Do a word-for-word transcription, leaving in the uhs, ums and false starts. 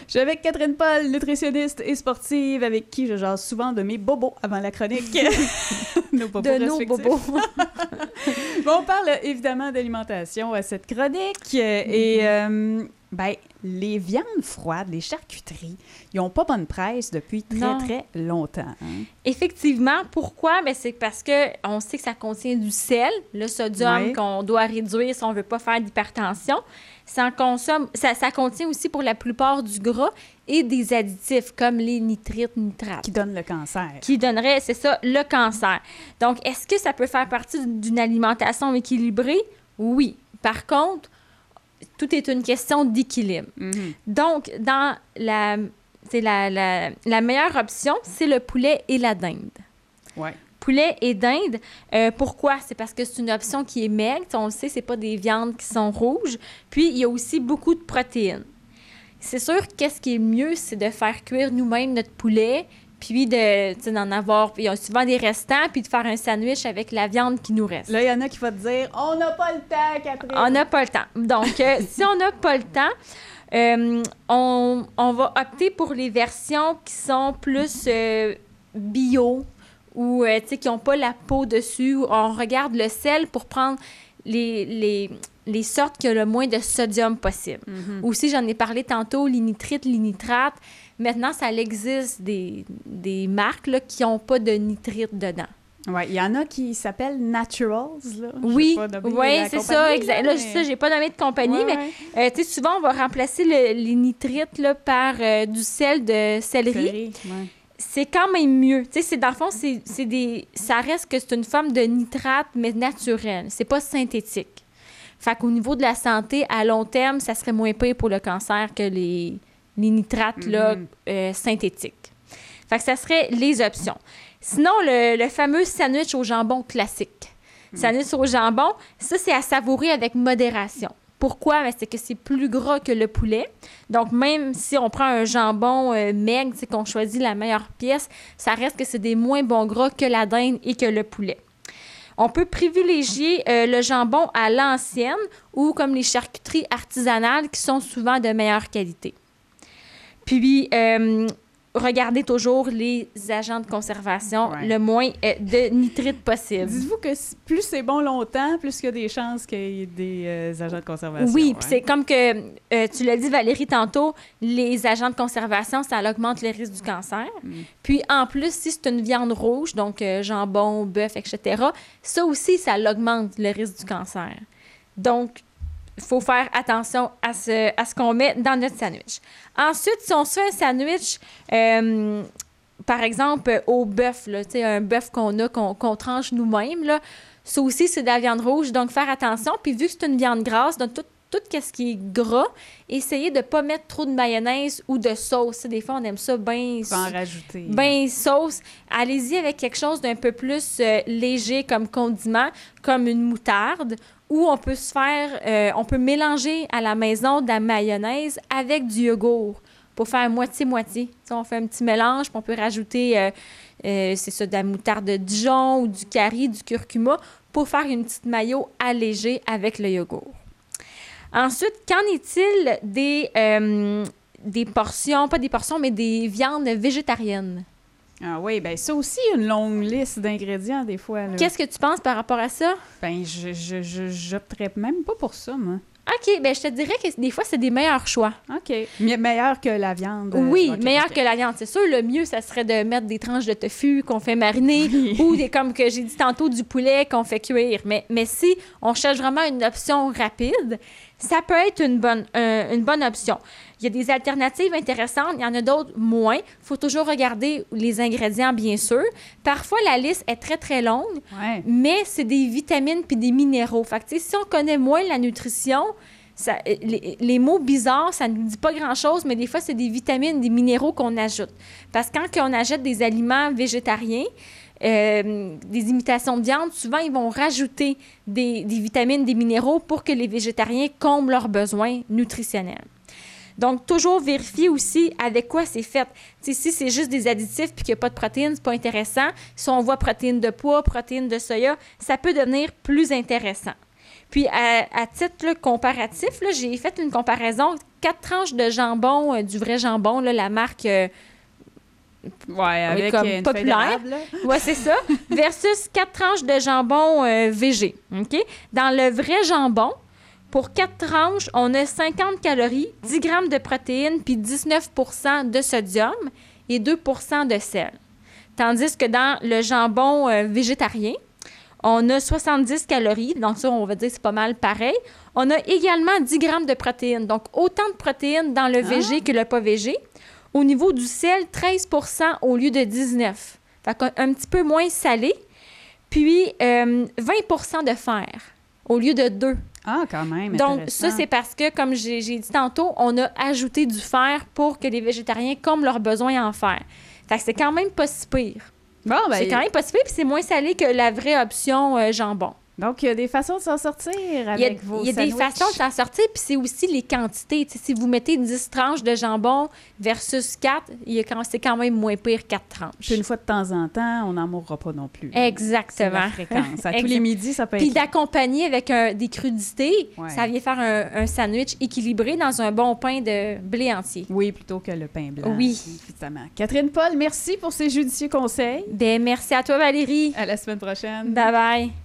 Je suis avec Catherine Paul, nutritionniste et sportive, avec qui je jase souvent de mes bobos avant la chronique. nos bobos de nos bobos. Bon, on parle évidemment d'alimentation à cette chronique. Et, euh, ben, les viandes froides, les charcuteries, ils n'ont pas bonne presse depuis très, non. très longtemps. Hein? Effectivement. Pourquoi? Ben, c'est parce qu'on sait que ça contient du sel, le sodium ouais. qu'on doit réduire si on ne veut pas faire d'hypertension. Ça, consomme, ça, ça contient aussi pour la plupart du gras et des additifs comme les nitrites, nitrates. Qui donnent le cancer. Qui donneraient, c'est ça, le cancer. Donc, est-ce que ça peut faire partie d'une alimentation équilibrée? Oui. Par contre, tout est une question d'équilibre. Mm-hmm. Donc, dans la, c'est la, la, la meilleure option, c'est le poulet et la dinde. Oui. Poulet et dinde. Euh, pourquoi? C'est parce que c'est une option qui est maigre. On le sait, c'est pas des viandes qui sont rouges. Puis, il y a aussi beaucoup de protéines. C'est sûr, qu'est-ce qui est mieux, c'est de faire cuire nous-mêmes notre poulet, puis de, d'en avoir... Il y a souvent des restants, puis de faire un sandwich avec la viande qui nous reste. Là, il y en a qui vont te dire « On n'a pas le temps, Catherine! » On n'a pas le temps. Donc, euh, si on n'a pas le temps, euh, on, on va opter pour les versions qui sont plus euh, bio, ou euh, qui n'ont pas la peau dessus. On regarde le sel pour prendre les, les, les sortes qui ont le moins de sodium possible. Mm-hmm. Aussi, j'en ai parlé tantôt, les nitrites, les nitrates. Maintenant, ça existe des, des marques là, qui n'ont pas de nitrites dedans. Oui, il y en a qui s'appellent Naturals. Là. Oui, oui, c'est ça, exact. Là, mais... ça, j'ai pas nommé de compagnie, ouais, mais euh, tu sais, souvent, on va remplacer le, les nitrites là, par euh, du sel de céleri. Céleri, ouais. C'est quand même mieux. Tu sais, c'est, dans le fond, c'est, c'est des... ça reste que c'est une forme de nitrate, mais naturelle. C'est pas synthétique. Fait qu'au niveau de la santé, à long terme, ça serait moins pire pour le cancer que les, les nitrates mm-hmm. là, euh, synthétiques. Fait que ça serait les options. Sinon, le, le fameux sandwich au jambon classique. Mm. Sandwich au jambon, ça, c'est à savourer avec modération. Pourquoi? Bien, c'est que c'est plus gras que le poulet. Donc, même si on prend un jambon euh, maigre, c'est qu'on choisit la meilleure pièce, ça reste que c'est des moins bons gras que la dinde et que le poulet. On peut privilégier euh, le jambon à l'ancienne ou comme les charcuteries artisanales qui sont souvent de meilleure qualité. Puis, euh, regardez toujours les agents de conservation, ouais. le moins euh, de nitrites possible. Dites-vous que plus c'est bon longtemps, plus il y a des chances qu'il y ait des euh, agents de conservation. Oui, hein? puis c'est comme que, euh, tu l'as dit Valérie tantôt, les agents de conservation, ça augmente le risque du cancer. Mm. Puis en plus, si c'est une viande rouge, donc euh, jambon, bœuf, et cetera, ça aussi, ça augmente le risque du cancer. Donc, il faut faire attention à ce, à ce qu'on met dans notre sandwich. Ensuite, si on se fait un sandwich, euh, par exemple, au bœuf, là, un bœuf qu'on a, qu'on, qu'on tranche nous-mêmes, là, ça aussi, c'est de la viande rouge. Donc, faire attention. Puis, vu que c'est une viande grasse, donc tout, tout ce qui est gras, essayez de ne pas mettre trop de mayonnaise ou de sauce. Des fois, on aime ça bien... Faut en rajouter. Bien sauce. Allez-y avec quelque chose d'un peu plus euh, léger comme condiment, comme une moutarde, ou on peut se faire... Euh, on peut mélanger à la maison de la mayonnaise avec du yogourt pour faire moitié-moitié. T'sais, on fait un petit mélange, puis on peut rajouter, euh, euh, c'est ça, de la moutarde de Dijon ou du curry, du curcuma, pour faire une petite mayo allégée avec le yogourt. Ensuite, qu'en est-il des, euh, des portions, pas des portions, mais des viandes végétariennes? Ah oui, bien ça aussi, une longue liste d'ingrédients des fois. Là. Qu'est-ce que tu penses par rapport à ça? Bien, je, je, je, j'opterais même pas pour ça, moi. OK, bien, je te dirais que des fois, c'est des meilleurs choix. OK. Mais meilleur que la viande. Oui, okay, meilleur okay. que la viande. C'est sûr, le mieux, ça serait de mettre des tranches de tofu qu'on fait mariner oui. ou, des, comme que j'ai dit tantôt, du poulet qu'on fait cuire. Mais, mais si on cherche vraiment une option rapide, ça peut être une bonne, euh, une bonne option. Il y a des alternatives intéressantes, il y en a d'autres moins. Il faut toujours regarder les ingrédients, bien sûr. Parfois, la liste est très, très longue, ouais. mais c'est des vitamines puis des minéraux. Fait que, si on connaît moins la nutrition, ça, les, les mots bizarres, ça ne nous dit pas grand-chose, mais des fois, c'est des vitamines, des minéraux qu'on ajoute. Parce que quand on achète des aliments végétariens, Euh, des imitations de viande, souvent, ils vont rajouter des, des vitamines, des minéraux pour que les végétariens comblent leurs besoins nutritionnels. Donc, toujours vérifier aussi avec quoi c'est fait. T'sais, si c'est juste des additifs et qu'il n'y a pas de protéines, c'est pas intéressant. Si on voit protéines de pois, protéines de soya, ça peut devenir plus intéressant. Puis, à, à titre là, comparatif, là, j'ai fait une comparaison quatre tranches de jambon, euh, du vrai jambon, là, la marque euh, ouais, avec comme une populaire. Oui, c'est ça. Versus quatre tranches de jambon euh, végé. OK? Dans le vrai jambon, pour quatre tranches, on a cinquante calories, dix grammes de protéines, puis dix-neuf pour cent de sodium et deux pour cent de sel. Tandis que dans le jambon euh, végétarien, on a soixante-dix calories, donc ça, on va dire c'est pas mal pareil. On a également dix grammes de protéines, donc autant de protéines dans le Ah. végé que le pas végé. Au niveau du sel, treize pour cent au lieu de dix-neuf. Fait qu'un un petit peu moins salé. Puis euh, vingt pour cent de fer au lieu de deux. Ah, quand même, Donc, intéressant. ça, c'est parce que, comme j'ai j'ai dit tantôt, on a ajouté du fer pour que les végétariens comblent leurs besoins en fer. Fait que c'est quand même pas si pire. Bon, ben, C'est quand même pas si pire, puis c'est moins salé que la vraie option euh, jambon. donc, il y a des façons de s'en sortir Il y a, avec vos il y a des sandwichs. façons de s'en sortir, puis c'est aussi les quantités. Tu sais, si vous mettez dix tranches de jambon versus quatre, il y a quand- c'est quand même moins pire quatre tranches. Puis une fois de temps en temps, on n'en mourra pas non plus. C'est Exactement. la fréquence. À tous Exact. les midis, ça peut Puis être... d'accompagner avec un- des crudités, Ouais. ça vient faire un, un sandwich équilibré dans un bon pain de blé entier. Oui, plutôt que le pain blanc. Oui. Évidemment. Catherine Paul, merci pour ces judicieux conseils. Ben merci à toi, Valérie. À la semaine prochaine. Bye bye.